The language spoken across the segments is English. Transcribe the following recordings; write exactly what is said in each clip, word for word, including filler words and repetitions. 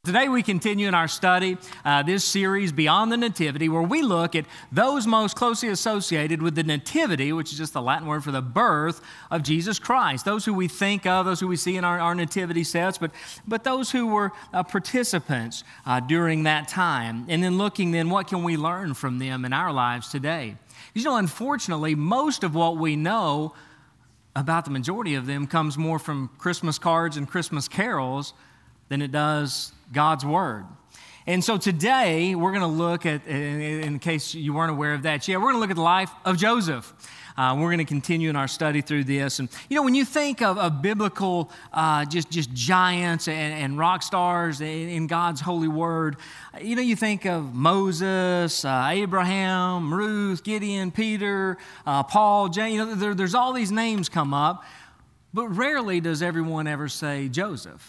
Today we continue in our study, uh, this series, Beyond the Nativity, where we look at those most closely associated with the Nativity, which is just the Latin word for the birth of Jesus Christ. Those who we think of, those who we see in our, our Nativity sets, but, but those who were uh, participants uh, during that time. And then looking then, what can we learn from them in our lives today? You know, unfortunately, most of what we know about the majority of them comes more from Christmas cards and Christmas carols than it does God's Word. And so today, we're going to look at, in case you weren't aware of that yet, we're going to look at the life of Joseph. Uh, we're going to continue in our study through this. And, you know, when you think of, of biblical uh, just, just giants and, and rock stars in, in God's holy Word, you know, you think of Moses, uh, Abraham, Ruth, Gideon, Peter, uh, Paul, James. You know, there, there's all these names come up, but rarely does everyone ever say Joseph.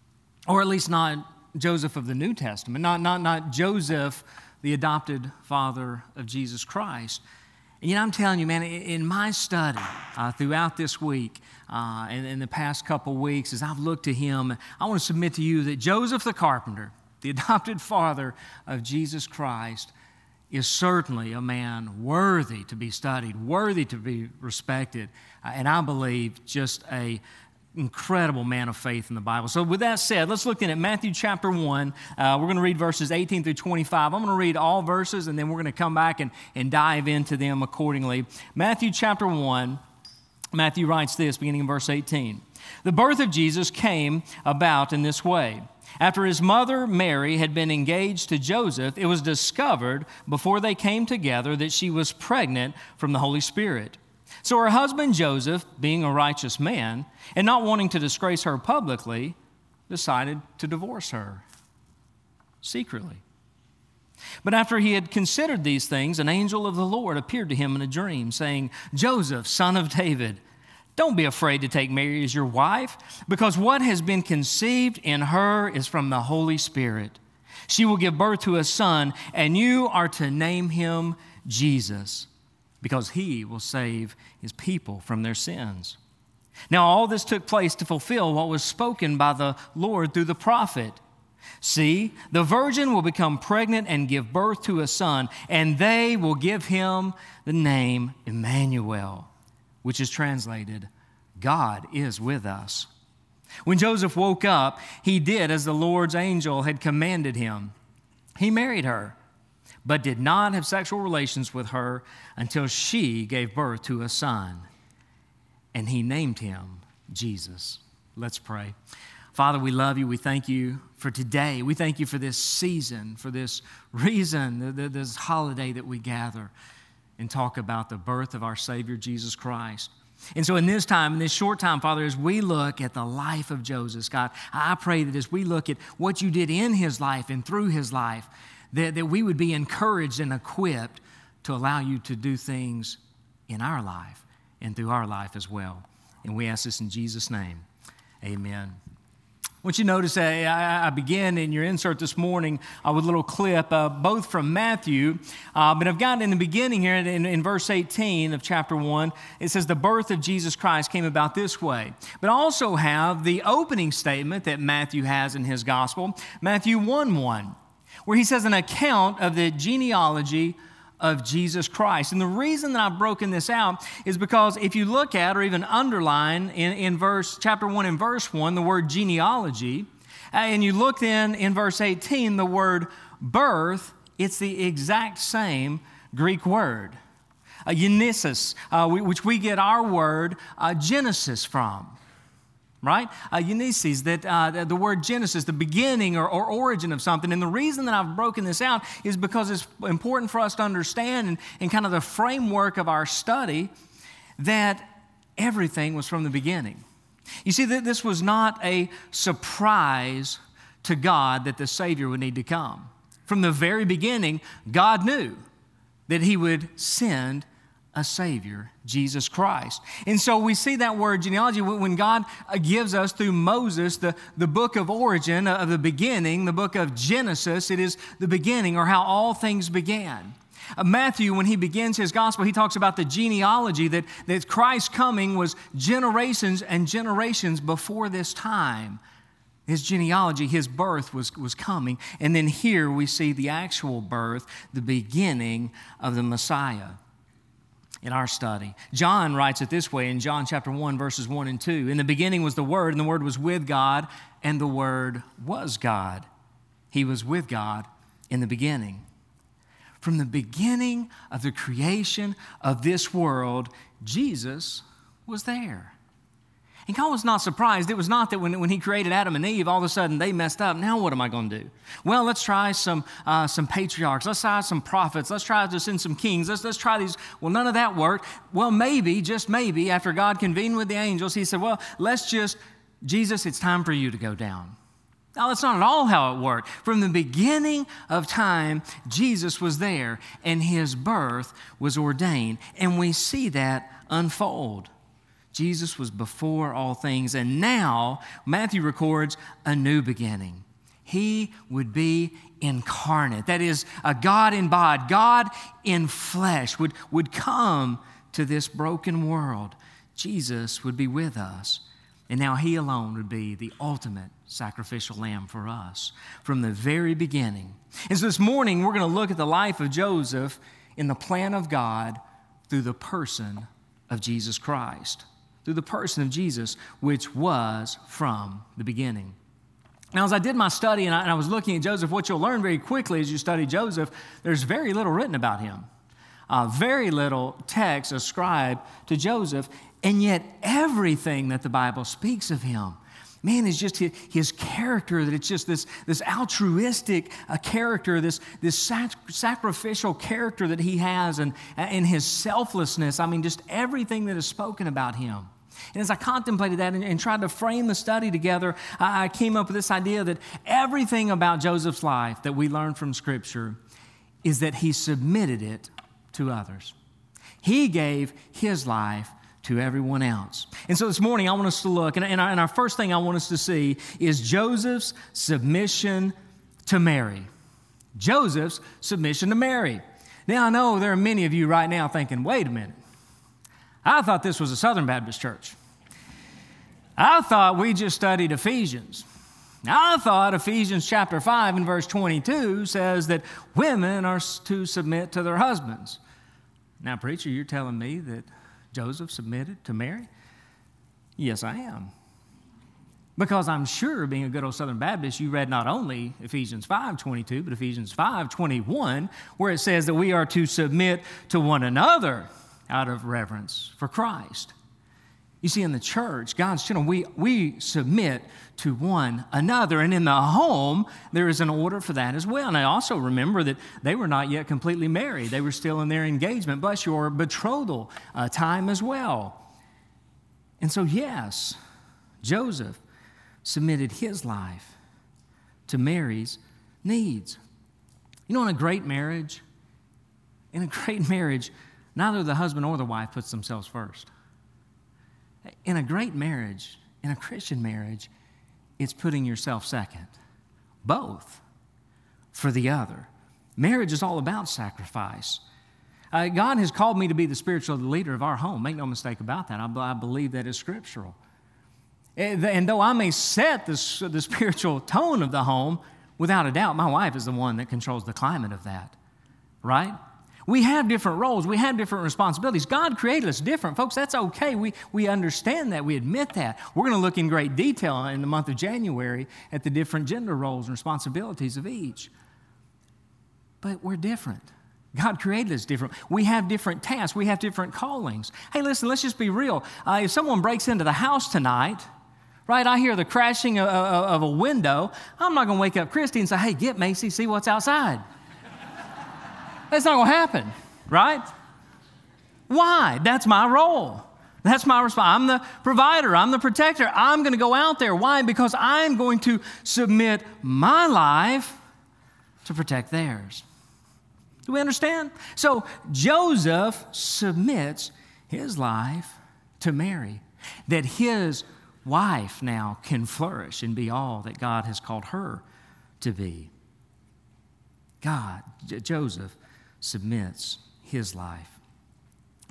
Or at least not Joseph of the New Testament, not, not, not Joseph, the adopted father of Jesus Christ. And you know, I'm telling you, man, in my study uh, throughout this week uh, and in the past couple weeks, as I've looked to him, I want to submit to you that Joseph the carpenter, the adopted father of Jesus Christ, is certainly a man worthy to be studied, worthy to be respected, uh, and I believe just a incredible man of faith in the Bible. So with that said, let's look in at Matthew chapter one. Uh, we're going to read verses eighteen through twenty-five. I'm going to read all verses, and then we're going to come back and, and dive into them accordingly. Matthew chapter one, Matthew writes this, beginning in verse eighteen. The birth of Jesus came about in this way. After his mother Mary had been engaged to Joseph, it was discovered before they came together that she was pregnant from the Holy Spirit. So her husband Joseph, being a righteous man, and not wanting to disgrace her publicly, decided to divorce her secretly. But after he had considered these things, an angel of the Lord appeared to him in a dream, saying, Joseph, son of David, don't be afraid to take Mary as your wife, because what has been conceived in her is from the Holy Spirit. She will give birth to a son, and you are to name him Jesus, because he will save his people from their sins. Now all this took place to fulfill what was spoken by the Lord through the prophet. See, the virgin will become pregnant and give birth to a son, and they will give him the name Emmanuel, which is translated, God is with us. When Joseph woke up, he did as the Lord's angel had commanded him. He married her, but did not have sexual relations with her until she gave birth to a son, and he named him Jesus. Let's pray. Father, we love you. We thank you for today. We thank you for this season, for this reason, this holiday that we gather and talk about the birth of our Savior, Jesus Christ. And so in this time, in this short time, Father, as we look at the life of Joseph, God, I pray that as we look at what you did in his life and through his life, That, that we would be encouraged and equipped to allow you to do things in our life and through our life as well. And we ask this in Jesus' name. Amen. I want you to notice that I began in your insert this morning uh, with a little clip, uh, both from Matthew, uh, but I've got in the beginning here in, in verse eighteen of chapter one, it says the birth of Jesus Christ came about this way. But I also have the opening statement that Matthew has in his gospel, Matthew one one. Where he says an account of the genealogy of Jesus Christ. And the reason that I've broken this out is because if you look at or even underline in, in verse chapter one and verse one, the word genealogy, and you look then in verse eighteen, the word birth, it's the exact same Greek word, uh, genesis, uh, which we get our word uh, Genesis from. Right? Uh, Genesis, that uh, the word Genesis, the beginning or, or origin of something. And the reason that I've broken this out is because it's important for us to understand and, and kind of the framework of our study that everything was from the beginning. You see, that this was not a surprise to God that the Savior would need to come. From the very beginning, God knew that he would send a Savior, Jesus Christ. And so we see that word genealogy when God gives us through Moses the, the book of origin, of the beginning, the book of Genesis. It is the beginning or how all things began. Uh, Matthew, when he begins his gospel, he talks about the genealogy that, that Christ's coming was generations and generations before this time His genealogy, his birth was, was coming. And then here we see the actual birth, the beginning of the Messiah in our study. John writes it this way in John chapter one, verses one and two. In the beginning was the Word, and the Word was with God, and the Word was God. He was with God in the beginning. From the beginning of the creation of this world, Jesus was there. And God was not surprised. It was not that when, when he created Adam and Eve, all of a sudden they messed up. Now what am I going to do? Well, let's try some uh, some patriarchs. Let's try some prophets. Let's try to send some kings. Let's, let's try these. Well, none of that worked. Well, maybe, just maybe, after God convened with the angels, he said, well, let's just, Jesus, it's time for you to go down. Now, that's not at all how it worked. From the beginning of time, Jesus was there, and his birth was ordained. And we see that unfold. Jesus was before all things, and now Matthew records a new beginning. He would be incarnate. That is, a God in bod, God in flesh would, would come to this broken world. Jesus would be with us, and now he alone would be the ultimate sacrificial lamb for us from the very beginning. And so this morning, we're going to look at the life of Joseph in the plan of God through the person of Jesus Christ. Through the person of Jesus, which was from the beginning. Now, as I did my study and I, and I was looking at Joseph, what you'll learn very quickly as you study Joseph, there's very little written about him. Uh, very little text ascribed to Joseph, and yet everything that the Bible speaks of him, man, is just his, his character, that it's just this, this altruistic uh, character, this, this sac- sacrificial character that he has, and, and his selflessness. I mean, just everything that is spoken about him. And as I contemplated that and, and tried to frame the study together, I, I came up with this idea that everything about Joseph's life that we learn from Scripture is that he submitted it to others. He gave his life to everyone else. And so this morning, I want us to look, and, and, our, and our first thing I want us to see is Joseph's submission to Mary. Joseph's submission to Mary. Now, I know there are many of you right now thinking, wait a minute. I thought this was a Southern Baptist church. I thought we just studied Ephesians. I thought Ephesians chapter five and verse twenty-two says that women are to submit to their husbands. Now, preacher, you're telling me that Joseph submitted to Mary? Yes, I am. Because I'm sure, being a good old Southern Baptist, you read not only Ephesians five twenty-two, but Ephesians five twenty-one, where it says that we are to submit to one another out of reverence for Christ. You see, in the church, God's children, we, we submit to one another. And in the home, there is an order for that as well. And I also remember that they were not yet completely married. They were still in their engagement, bless you, or betrothal uh, time as well. And so, yes, Joseph submitted his life to Mary's needs. You know, in a great marriage, in a great marriage, neither the husband or the wife puts themselves first. In a great marriage, in a Christian marriage, it's putting yourself second. Both for the other. Marriage is all about sacrifice. Uh, God has called me to be the spiritual leader of our home. Make no mistake about that. I, I believe that is scriptural. And, and though I may set this, the spiritual tone of the home, without a doubt, my wife is the one that controls the climate of that. Right? We have different roles. We have different responsibilities. God created us different. Folks, that's okay. We, we understand that. We admit that. We're going to look in great detail in the month of January at the different gender roles and responsibilities of each. But we're different. God created us different. We have different tasks. We have different callings. Hey, listen, let's just be real. Uh, if someone breaks into the house tonight, right, I hear the crashing of, of, of a window, I'm not going to wake up Christy and say, hey, get Macy, see what's outside. That's not going to happen, right? Why? That's my role. That's my response. I'm the provider. I'm the protector. I'm going to go out there. Why? Because I'm going to submit my life to protect theirs. Do we understand? So Joseph submits his life to Mary, that his wife now can flourish and be all that God has called her to be. God, J- Joseph, submits his life.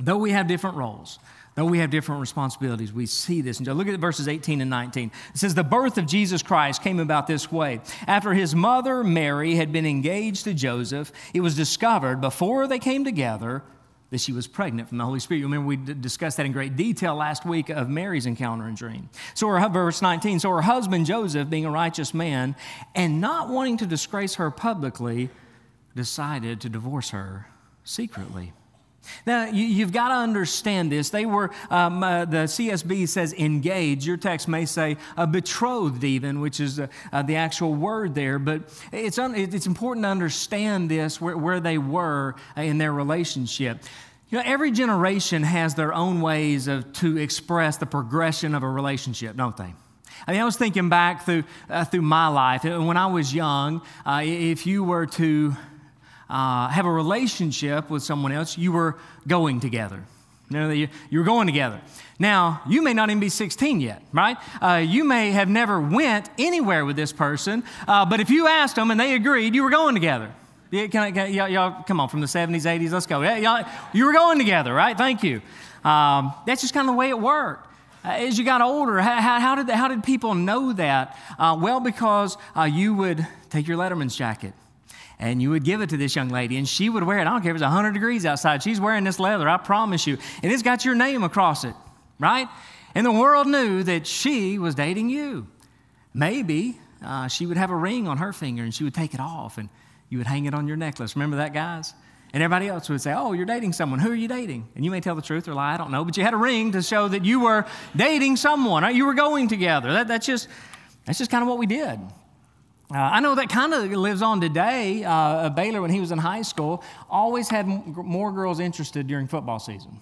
though we have different roles, though we have different responsibilities, we see this. And look at verses eighteen and nineteen. It says, the birth of Jesus Christ came about this way. After his mother, Mary, had been engaged to Joseph, it was discovered before they came together that she was pregnant from the Holy Spirit. You remember we d- discussed that in great detail last week of Mary's encounter and dream. So her, verse nineteen, so her husband Joseph, being a righteous man, and not wanting to disgrace her publicly, decided to divorce her secretly. Now, you, you've got to understand this. They were, um, uh, the C S B says engaged. Your text may say uh, betrothed even, which is uh, uh, the actual word there. But it's, un- it's important to understand this, where, where they were in their relationship. You know, every generation has their own ways of, to express the progression of a relationship, don't they? I mean, I was thinking back through, uh, through my life. When I was young, uh, if you were to Uh, have a relationship with someone else, you were going together. You know, you, you were going together. Now, you may not even be sixteen yet, right? Uh, you may have never went anywhere with this person, uh, but if you asked them and they agreed, you were going together. Yeah, can I, can, y'all, y'all, come on, from the seventies, eighties, let's go. Yeah, y'all, you were going together, right? Thank you. Um, that's just kind of the way it worked. Uh, as you got older, how, how, did, how did people know that? Uh, well, because uh, you would take your Letterman's jacket, and you would give it to this young lady, and she would wear it. I don't care if it's one hundred degrees outside. She's wearing this leather, I promise you. And it's got your name across it, right? And the world knew that she was dating you. Maybe uh, she would have a ring on her finger, and she would take it off, and you would hang it on your necklace. Remember that, guys? And everybody else would say, oh, you're dating someone. Who are you dating? And you may tell the truth or lie, I don't know. But you had a ring to show that you were dating someone, right? You were going together. That, that's just, that's just kind of what we did. Uh, I know that kind of lives on today. Uh, Baylor, when he was in high school, always had m- more girls interested during football season.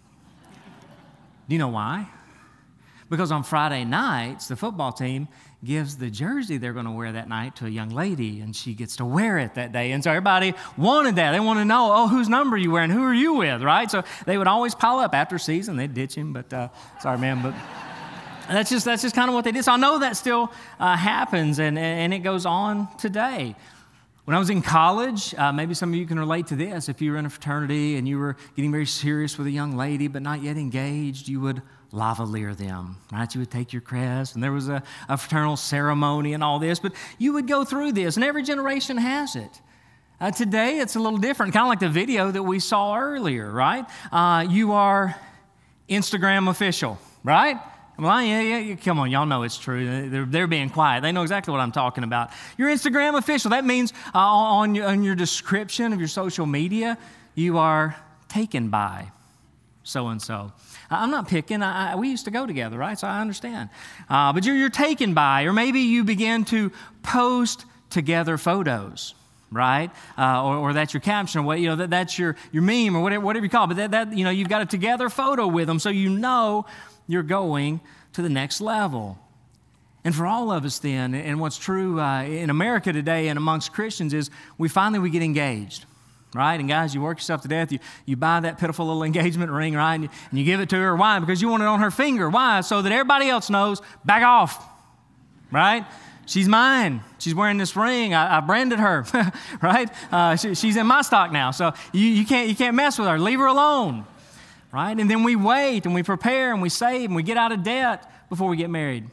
Do you know why? Because on Friday nights, the football team gives the jersey they're going to wear that night to a young lady, and she gets to wear it that day. And so everybody wanted that. They want to know, oh, whose number are you wearing? Who are you with, right? So they would always pile up after season. They'd ditch him, but uh, sorry, man, but... That's just that's just kind of what they did. So I know that still uh, happens, and, and it goes on today. When I was in college, uh, maybe some of you can relate to this. If you were in a fraternity and you were getting very serious with a young lady but not yet engaged, you would lavalier them, right? You would take your crest, and there was a, a fraternal ceremony and all this. But you would go through this, and every generation has it. Uh, today, it's a little different, kind of like the video that we saw earlier, right? Uh, you are Instagram official, right? Well, yeah, yeah, yeah, come on, y'all know it's true. They're, they're being quiet. They know exactly what I'm talking about. You're Instagram official. That means uh, on, your, on your description of your social media, you are taken by so-and-so. I'm not picking. I, I, we used to go together, right? So I understand. Uh, but you're, you're taken by, or maybe you begin to post together photos, right? Uh, or, or that's your caption, or what, you know, that, that's your, your meme, or whatever, whatever you call it. But that, that, you know, you've got a together photo with them, so you know you're going to the next level. And for all of us then, and what's true uh, in America today and amongst Christians is we finally we get engaged, right? And guys, you work yourself to death. You, you buy that pitiful little engagement ring, right? And you, and you give it to her. Why? Because you want it on her finger. Why? So that everybody else knows, back off, right? She's mine. She's wearing this ring. I, I branded her, right? Uh, she, she's in my stock now. So you, you can't you can't mess with her. Leave her alone. Right? And then we wait and we prepare and we save and we get out of debt before we get married.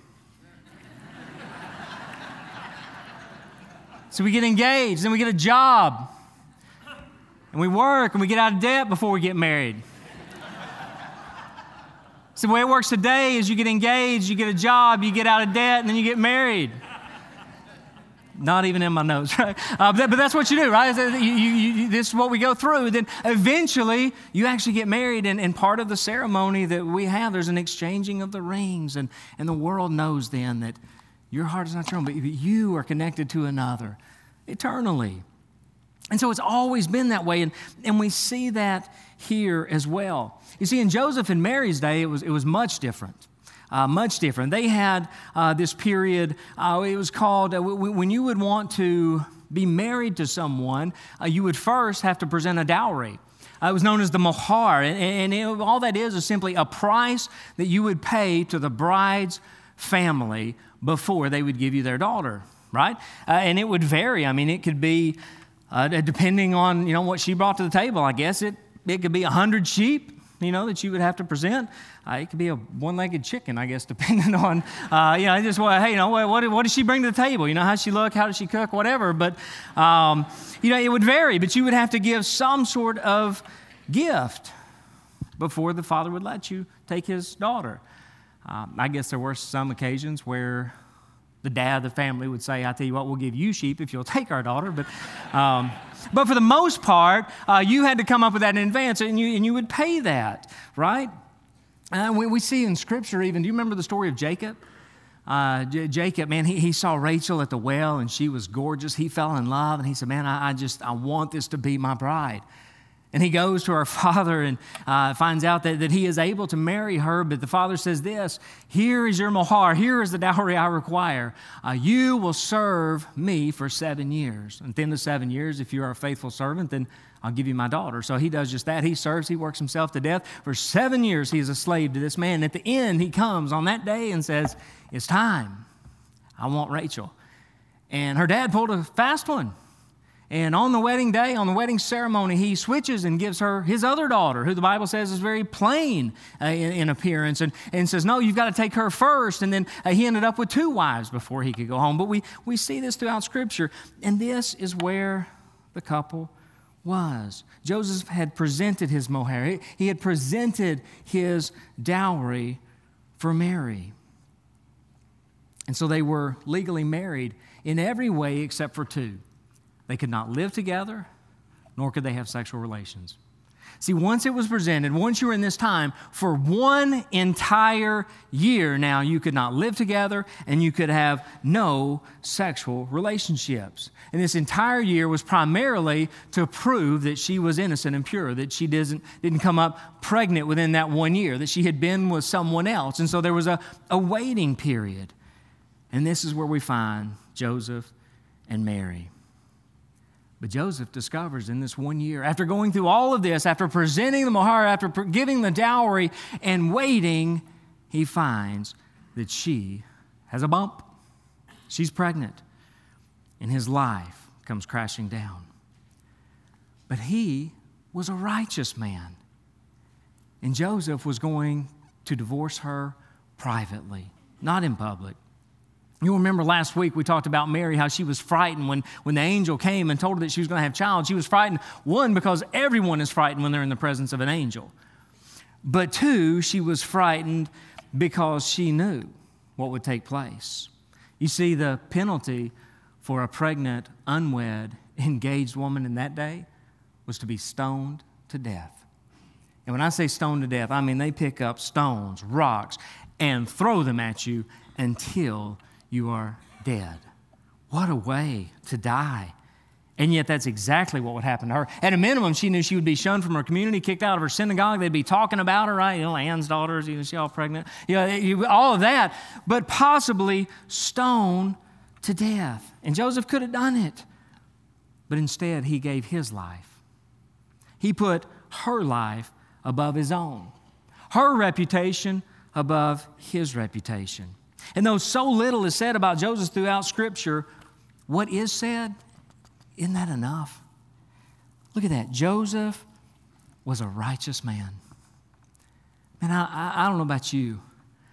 So we get engaged, then we get a job, and we work and we get out of debt before we get married. So the way it works today is you get engaged, you get a job, you get out of debt, and then you get married. Not even in my notes, right? Uh, but, but that's what you do, right? You, you, you, this is what we go through. Then eventually, you actually get married, and, and part of the ceremony that we have, there's an exchanging of the rings, and, and the world knows then that your heart is not your own, but you are connected to another eternally. And so it's always been that way, and, and we see that here as well. You see, in Joseph and Mary's day, it was, it was much different. Uh, much different. They had uh, this period, uh, it was called, uh, w- when you would want to be married to someone, uh, you would first have to present a dowry. Uh, it was known as the mohar, and, and it, all that is is simply a price that you would pay to the bride's family before they would give you their daughter, right? Uh, and it would vary. I mean, it could be, uh, depending on, you know, what she brought to the table, I guess it, it could be one hundred sheep. you know, that you would have to present. Uh, it could be a one-legged chicken, I guess, depending on, uh, you know, just, well, hey, you know, what, what does she bring to the table? You know, how does she look? How does she cook? Whatever. But, um, you know, it would vary. But you would have to give some sort of gift before the father would let you take his daughter. Um, I guess there were some occasions where the dad of the family would say, I tell you what, we'll give you sheep if you'll take our daughter. But um, but for the most part, uh, you had to come up with that in advance, and you, and you would pay that, right? And we, we see in Scripture even, do you remember the story of Jacob? Uh, J- Jacob, man, he, he saw Rachel at the well, and she was gorgeous. He fell in love, and he said, man, I, I just, I want this to be my bride. And he goes to her father and uh, finds out that, that he is able to marry her, but the father says this, here is your mohar, here is the dowry I require. Uh, you will serve me for seven years. And at the end of seven years, if you are a faithful servant, then I'll give you my daughter. So he does just that. He serves, he works himself to death. For seven years, he is a slave to this man. And at the end, he comes on that day and says, it's time. I want Rachel. And her dad pulled a fast one. And on the wedding day, on the wedding ceremony, he switches and gives her his other daughter, who the Bible says is very plain uh, in, in appearance, and, and says, no, you've got to take her first. And then uh, he ended up with two wives before he could go home. But we, we see this throughout Scripture, and this is where the couple was. Joseph had presented his mohair. He had presented his dowry for Mary. And so they were legally married in every way except for two. They could not live together, nor could they have sexual relations. See, once it was presented, once you were in this time, for one entire year now, you could not live together and you could have no sexual relationships. And this entire year was primarily to prove that she was innocent and pure, that she didn't, didn't come up pregnant within that one year, that she had been with someone else. And so there was a, a waiting period. And this is where we find Joseph and Mary. But Joseph discovers in this one year, after going through all of this, after presenting the mohar, after giving the dowry and waiting, he finds that she has a bump. She's pregnant. And his life comes crashing down. But he was a righteous man. And Joseph was going to divorce her privately, not in public. You'll remember last week we talked about Mary, how she was frightened when, when the angel came and told her that she was going to have a child. She was frightened, one, because everyone is frightened when they're in the presence of an angel. But two, she was frightened because she knew what would take place. You see, the penalty for a pregnant, unwed, engaged woman in that day was to be stoned to death. And when I say stoned to death, I mean they pick up stones, rocks, and throw them at you until you are dead. What a way to die. And yet that's exactly what would happen to her. At a minimum, she knew she would be shunned from her community, kicked out of her synagogue. They'd be talking about her, right? You know, Anne's daughters, you know, she's all pregnant. You know, all of that. But possibly stoned to death. And Joseph could have done it. But instead, he gave his life. He put her life above his own. Her reputation above his reputation. And though so little is said about Joseph throughout Scripture, what is said, isn't that enough? Look at that. Joseph was a righteous man. Man, I, I don't know about you,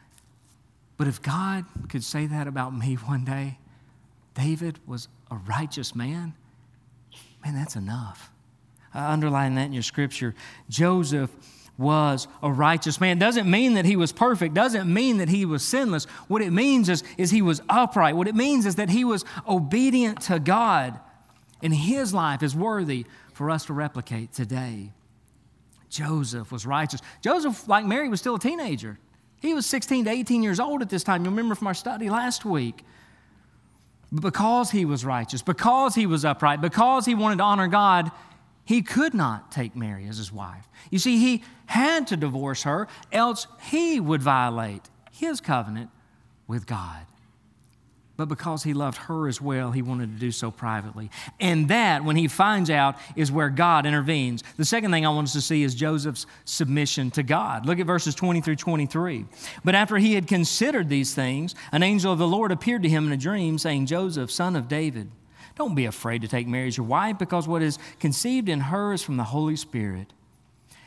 but if God could say that about me one day, David was a righteous man, man, that's enough. I underline that in your Scripture. Joseph was a righteous man. Doesn't mean that he was perfect. Doesn't mean that he was sinless. What it means is, is he was upright. What it means is that he was obedient to God. And his life is worthy for us to replicate today. Joseph was righteous. Joseph, like Mary, was still a teenager. He was sixteen to eighteen years old at this time. You'll remember from our study last week. But because he was righteous, because he was upright, because he wanted to honor God, he could not take Mary as his wife. You see, he had to divorce her, else he would violate his covenant with God. But because he loved her as well, he wanted to do so privately. And that, when he finds out, is where God intervenes. The second thing I want us to see is Joseph's submission to God. Look at verses twenty through twenty-three. But after he had considered these things, an angel of the Lord appeared to him in a dream, saying, Joseph, son of David, don't be afraid to take Mary as your wife, because what is conceived in her is from the Holy Spirit.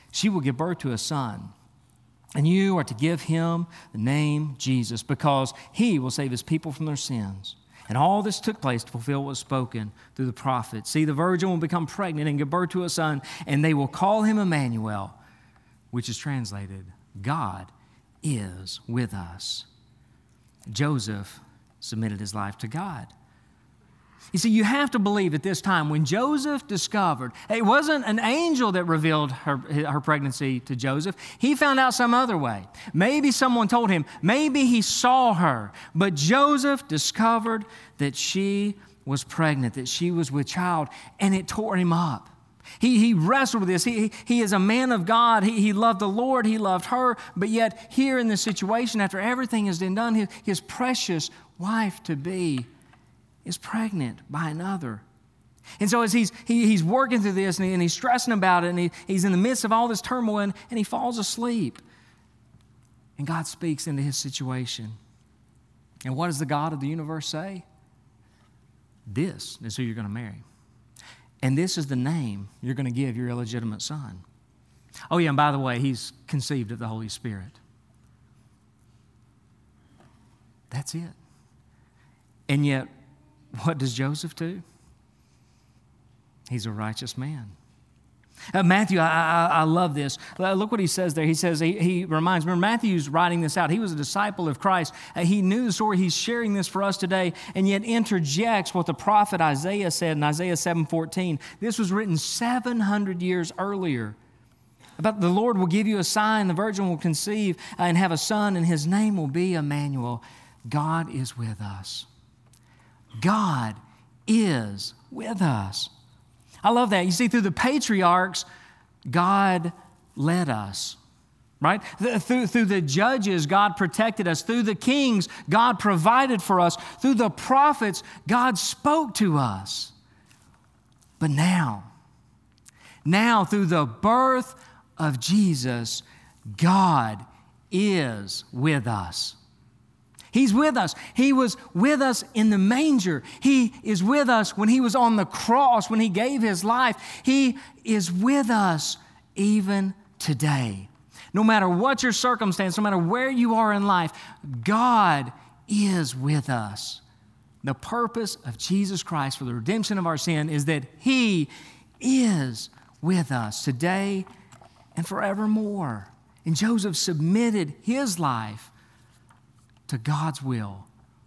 She will give birth to a son, and you are to give him the name Jesus, because he will save his people from their sins. And all this took place to fulfill what was spoken through the prophet. See, the virgin will become pregnant and give birth to a son, and they will call him Emmanuel, which is translated, God is with us. Joseph submitted his life to God. You see, you have to believe at this time when Joseph discovered, it wasn't an angel that revealed her, her pregnancy to Joseph. He found out some other way. Maybe someone told him. Maybe he saw her. But Joseph discovered that she was pregnant, that she was with child, and it tore him up. He, he wrestled with this. He, he is a man of God. He, he loved the Lord. He loved her. But yet here in this situation, after everything has been done, his, his precious wife-to-be is pregnant by another. And so as he's, he, he's working through this and, he, and he's stressing about it, and he, he's in the midst of all this turmoil, and, and he falls asleep. And God speaks into his situation. And what does the God of the universe say? This is who you're going to marry. And this is the name you're going to give your illegitimate son. Oh yeah, and by the way, he's conceived of the Holy Spirit. That's it. And yet, what does Joseph do? He's a righteous man. Uh, Matthew, I, I, I love this. Look what he says there. He says, he, he reminds, remember, Matthew's writing this out. He was a disciple of Christ. Uh, he knew the story. He's sharing this for us today, and yet interjects what the prophet Isaiah said in Isaiah seven fourteen. This was written seven hundred years earlier. About the Lord will give you a sign, the virgin will conceive uh, and have a son, and his name will be Emmanuel. God is with us. God is with us. I love that. You see, through the patriarchs, God led us, right? Through, through the judges, God protected us. Through the kings, God provided for us. Through the prophets, God spoke to us. But now, now through the birth of Jesus, God is with us. He's with us. He was with us in the manger. He is with us when he was on the cross, when he gave his life. He is with us even today. No matter what your circumstance, no matter where you are in life, God is with us. The purpose of Jesus Christ for the redemption of our sin is that he is with us today and forevermore. And Joseph submitted his life to God's will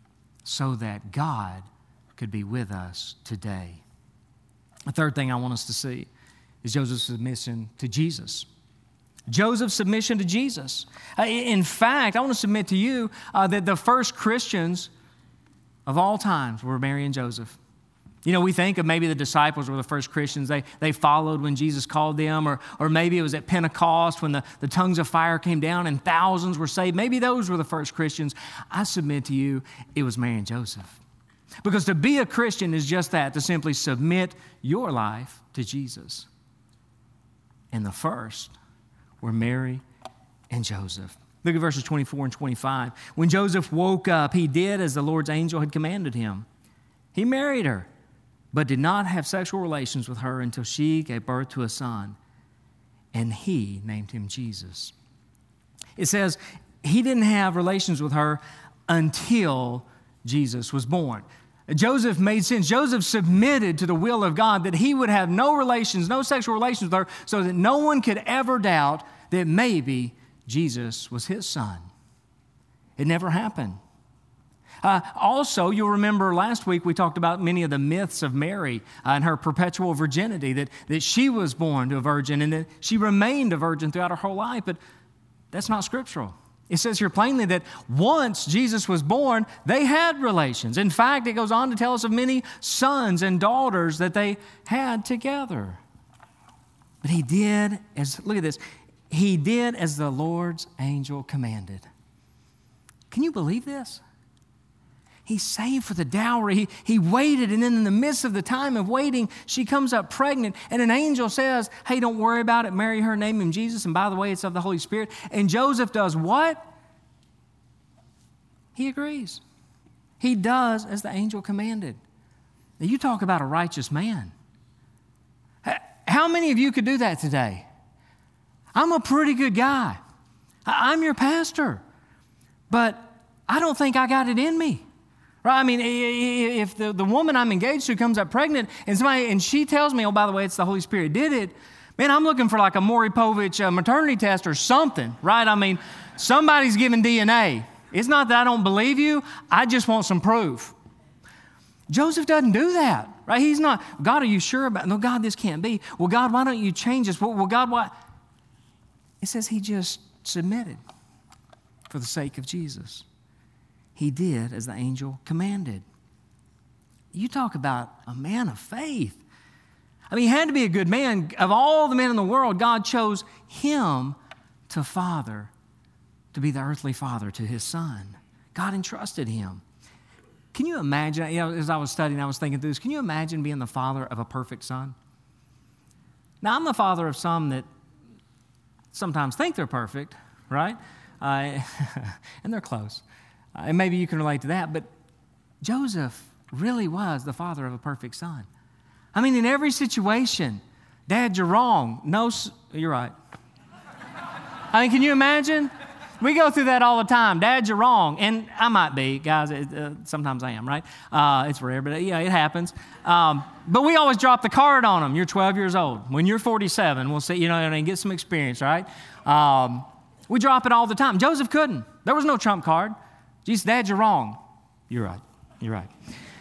so that God could be with us today. The third thing I want us to see is Joseph's submission to Jesus. Joseph's submission to Jesus. Uh, in fact, I want to submit to you uh, that the first Christians of all times were Mary and Joseph. You know, we think of maybe the disciples were the first Christians. They, they followed when Jesus called them, or, or maybe it was at Pentecost when the, the tongues of fire came down and thousands were saved. Maybe those were the first Christians. I submit to you, it was Mary and Joseph. Because to be a Christian is just that, to simply submit your life to Jesus. And the first were Mary and Joseph. Look at verses twenty-four and twenty-five. When Joseph woke up, he did as the Lord's angel had commanded him. He married her, but did not have sexual relations with her until she gave birth to a son, and he named him Jesus. It says he didn't have relations with her until Jesus was born. Joseph made sense. Joseph submitted to the will of God that he would have no relations, no sexual relations with her, so that no one could ever doubt that maybe Jesus was his son. It never happened. Uh, also, you'll remember last week we talked about many of the myths of Mary uh, and her perpetual virginity, that, that she was born to a virgin and that she remained a virgin throughout her whole life, but that's not scriptural. It says here plainly that once Jesus was born, they had relations. In fact, it goes on to tell us of many sons and daughters that they had together. But he did as, look at this, he did as the Lord's angel commanded. Can you believe this? He saved for the dowry. He, he waited, and then in the midst of the time of waiting, she comes up pregnant, and an angel says, hey, don't worry about it. Marry her, name him Jesus, and by the way, it's of the Holy Spirit. And Joseph does what? He agrees. He does as the angel commanded. Now, you talk about a righteous man. How many of you could do that today? I'm a pretty good guy. I'm your pastor. But I don't think I got it in me. Right? I mean, if the, the woman I'm engaged to comes up pregnant and somebody and she tells me, oh, by the way, it's the Holy Spirit did it, man, I'm looking for like a Maury Povich uh, maternity test or something, right? I mean, somebody's giving D N A. It's not that I don't believe you. I just want some proof. Joseph doesn't do that, right? He's not, God, are you sure about it? No, God, this can't be. Well, God, why don't you change this? Well, well, God, why? It says he just submitted for the sake of Jesus. He did as the angel commanded. You talk about a man of faith. I mean, he had to be a good man. Of all the men in the world, God chose him to father, to be the earthly father to his son. God entrusted him. Can you imagine, you know, as I was studying, I was thinking through this, can you imagine being the father of a perfect son? Now, I'm the father of some that sometimes think they're perfect, right? Uh, and they're close. Uh, and maybe you can relate to that, but Joseph really was the father of a perfect son. I mean, in every situation, Dad, you're wrong. No, you're right. I mean, can you imagine? We go through that all the time. Dad, you're wrong. And I might be, guys. It, uh, sometimes I am, right? Uh, it's rare, but yeah, it happens. Um, but we always drop the card on them. You're twelve years old. When you're forty-seven, we'll see, you know, and get some experience, right? Um, we drop it all the time. Joseph couldn't. There was no trump card. Jesus, Dad, you're wrong. You're right. You're right.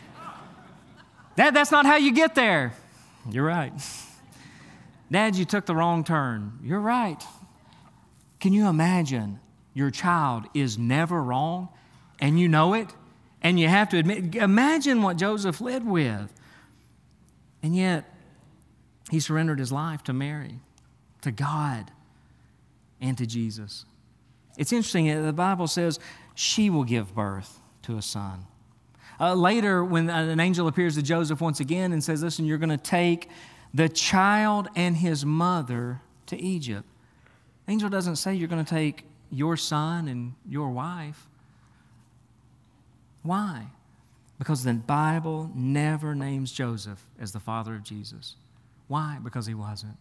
Dad, that's not how you get there. You're right. Dad, you took the wrong turn. You're right. Can you imagine your child is never wrong and you know it and you have to admit, imagine what Joseph lived with. And yet he surrendered his life to Mary, to God, and to Jesus. It's interesting, the Bible says she will give birth to a son. Uh, later, when an angel appears to Joseph once again and says, listen, you're going to take the child and his mother to Egypt. The angel doesn't say you're going to take your son and your wife. Why? Because the Bible never names Joseph as the father of Jesus. Why? Because he wasn't.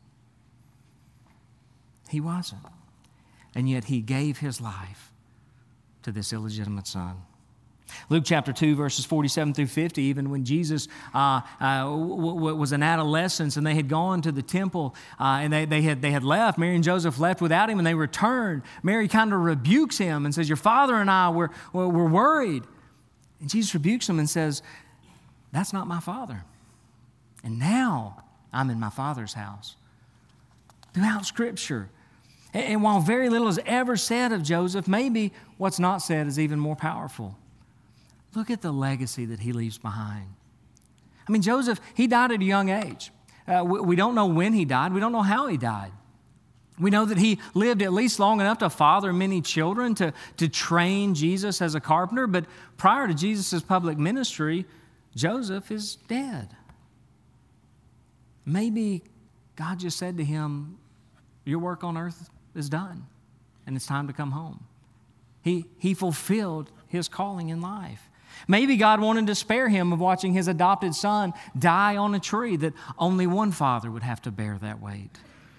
He wasn't. And yet he gave his life to this illegitimate son. Luke chapter two, verses forty-seven through fifty, even when Jesus uh, uh, w- w- was an adolescent and they had gone to the temple uh, and they, they, had, they had left, Mary and Joseph left without him and they returned. Mary kind of rebukes him and says, your father and I were, were, were worried. And Jesus rebukes him and says, that's not my father. And now I'm in my father's house. Throughout Scripture. And, and while very little is ever said of Joseph, maybe what's not said is even more powerful. Look at the legacy that he leaves behind. I mean, Joseph, he died at a young age. Uh, we, we don't know when he died. We don't know how he died. We know that he lived at least long enough to father many children, to, to train Jesus as a carpenter. But prior to Jesus' public ministry, Joseph is dead. Maybe God just said to him, your work on earth is done, and it's time to come home. He, he fulfilled his calling in life. Maybe God wanted to spare him of watching his adopted son die on a tree that only one father would have to bear that weight.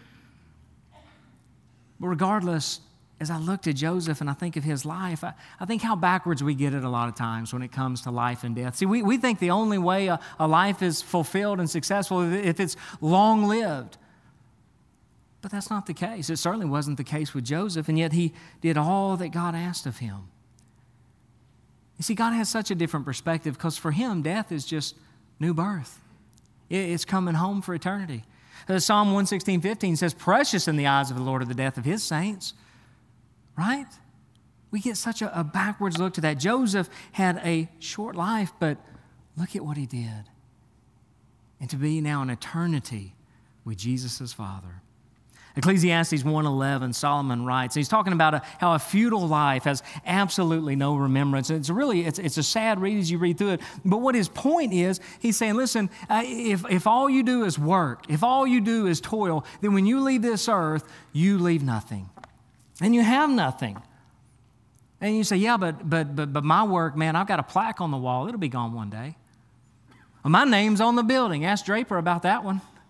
But regardless, as I look to Joseph and I think of his life, I, I think how backwards we get it a lot of times when it comes to life and death. See, we, we think the only way a, a life is fulfilled and successful is if it's long-lived. But that's not the case. It certainly wasn't the case with Joseph, and yet he did all that God asked of him. You see, God has such a different perspective because for him, death is just new birth. It's coming home for eternity. Psalm one sixteen, fifteen says, precious in the eyes of the Lord are the death of his saints. Right? We get such a, a backwards look to that. Joseph had a short life, but look at what he did. And to be now in eternity with Jesus' Father. Ecclesiastes one eleven, Solomon writes, he's talking about a, how a futile life has absolutely no remembrance. It's really, it's, it's a sad read as you read through it. But what his point is, he's saying, listen, uh, if, if all you do is work, if all you do is toil, then when you leave this earth, you leave nothing. And you have nothing. And you say, yeah, but, but, but, but my work, man, I've got a plaque on the wall. It'll be gone one day. Well, my name's on the building. Ask Draper about that one.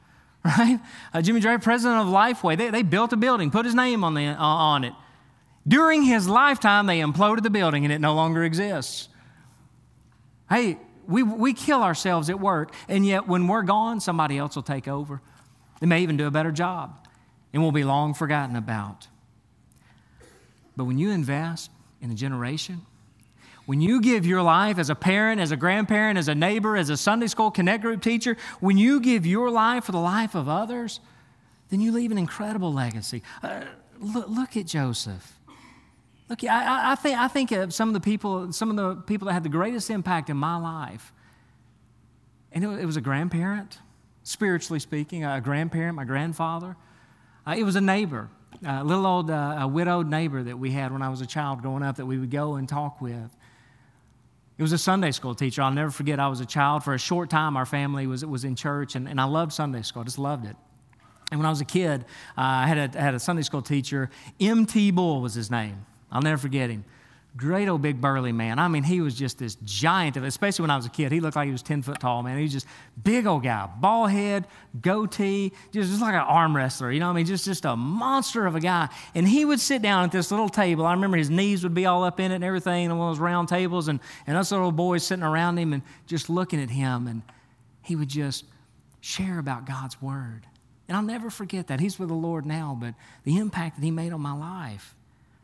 right? Uh, Jimmy Draper, president of Lifeway, they, they built a building, put his name on, the, uh, on it. During his lifetime, they imploded the building and it no longer exists. Hey, we, we kill ourselves at work, and yet when we're gone, somebody else will take over. They may even do a better job, and we'll be long forgotten about. But when you invest in a generation, when you give your life as a parent, as a grandparent, as a neighbor, as a Sunday school connect group teacher, when you give your life for the life of others, then you leave an incredible legacy. Uh, look, look at Joseph. Look, I, I think I think of some of the people, some of the people that had the greatest impact in my life, and it, it was a grandparent, spiritually speaking, a grandparent, my grandfather. Uh, it was a neighbor, a little old uh, a widowed neighbor that we had when I was a child growing up that we would go and talk with. It was a Sunday school teacher. I'll never forget. I was a child. For a short time, our family was was in church, and, and I loved Sunday school. I just loved it. And when I was a kid, uh, I had a, I had a Sunday school teacher. M T Bull was his name. I'll never forget him. Great old big burly man. I mean, he was just this giant of it, especially when I was a kid. He looked like he was ten foot tall, man. He was just big old guy, bald head, goatee, just, just like an arm wrestler. You know what I mean? Just, just a monster of a guy. And he would sit down at this little table. I remember his knees would be all up in it and everything, on one of those round tables, and, and us little boys sitting around him and just looking at him. And he would just share about God's word. And I'll never forget that. He's with the Lord now, but the impact that he made on my life.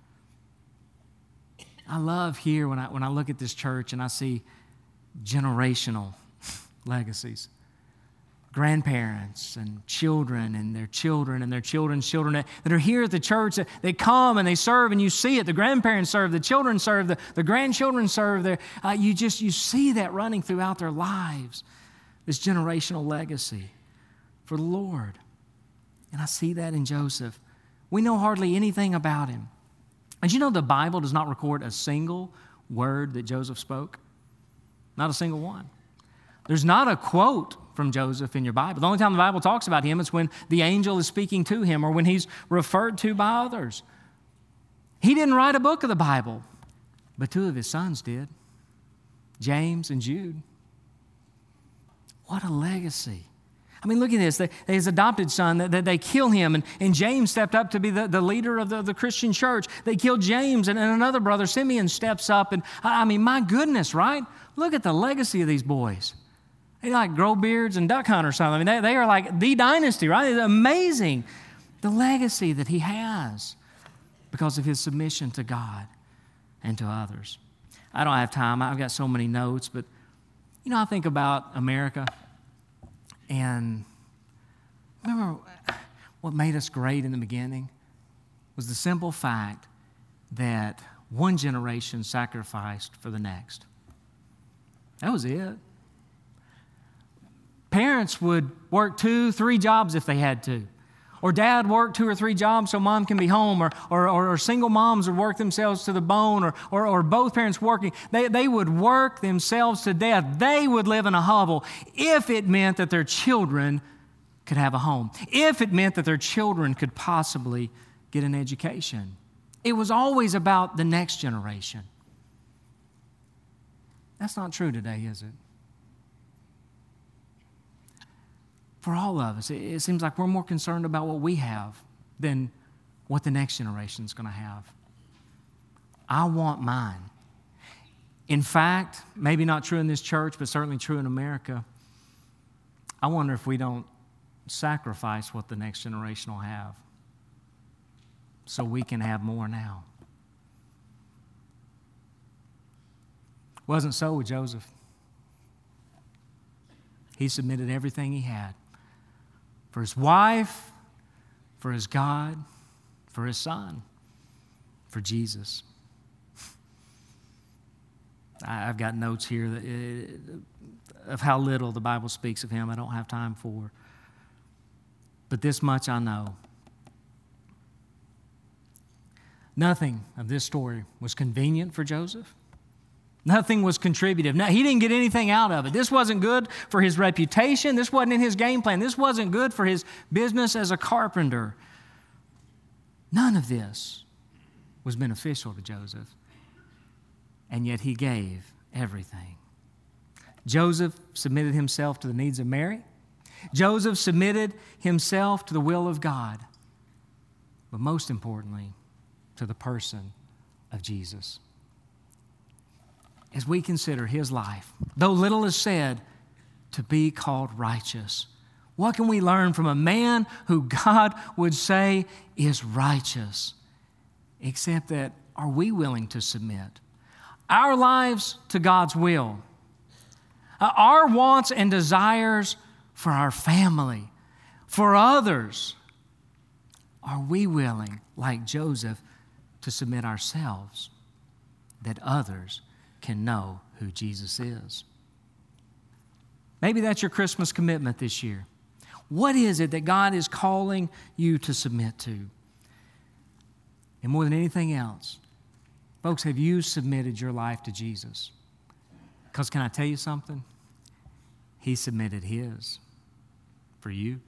I love here when I, when I look at this church and I see generational legacies. Grandparents and children and their children and their children's children that, that are here at the church, that, that come and they serve, and you see it. The grandparents serve, the children serve, the, the grandchildren serve. Their, uh, you just, you see that running throughout their lives, this generational legacy for the Lord. And I see that in Joseph. We know hardly anything about him. And you know the Bible does not record a single word that Joseph spoke? Not a single one. There's not a quote from Joseph in your Bible. The only time the Bible talks about him is when the angel is speaking to him or when he's referred to by others. He didn't write a book of the Bible, but two of his sons did, James and Jude. What a legacy. I mean, look at this. They, his adopted son, they, they kill him, and, and James stepped up to be the, the leader of the, the Christian church. They killed James, and, and another brother, Simeon, steps up. And I, I mean, my goodness, right? Look at the legacy of these boys. They like grow beards and duck hunt or something. I mean, they, they are like the dynasty, right? It's amazing the legacy that he has because of his submission to God and to others. I don't have time. I've got so many notes, but, you know, I think about America. And remember what made us great in the beginning was the simple fact that one generation sacrificed for the next. That was it. Parents would work two, three jobs if they had to. Or dad worked two or three jobs so mom can be home. Or, or, or single moms would work themselves to the bone. Or, or, or both parents working. They, they would work themselves to death. They would live in a hovel if it meant that their children could have a home. If it meant that their children could possibly get an education. It was always about the next generation. That's not true today, is it? For all of us, it seems like we're more concerned about what we have than what the next generation is going to have. I want mine. In fact, maybe not true in this church, but certainly true in America, I wonder if we don't sacrifice what the next generation will have so we can have more now. It wasn't so with Joseph. He submitted everything he had. For his wife, for his God, for his son, for Jesus. I've got notes here that it, of how little the Bible speaks of him. I don't have time for. But this much I know. Nothing of this story was convenient for Joseph. Nothing was contributive. No, he didn't get anything out of it. This wasn't good for his reputation. This wasn't in his game plan. This wasn't good for his business as a carpenter. None of this was beneficial to Joseph. And yet he gave everything. Joseph submitted himself to the needs of Mary. Joseph submitted himself to the will of God, but most importantly, to the person of Jesus. As we consider his life, though little is said, to be called righteous, what can we learn from a man who God would say is righteous? Except that, are we willing to submit our lives to God's will? Our wants and desires for our family, for others, are we willing, like Joseph, to submit ourselves that others can know who Jesus is? Maybe that's your Christmas commitment this year. What is it that God is calling you to submit to? And more than anything else, folks, have you submitted your life to Jesus? Because can I tell you something? He submitted his for you.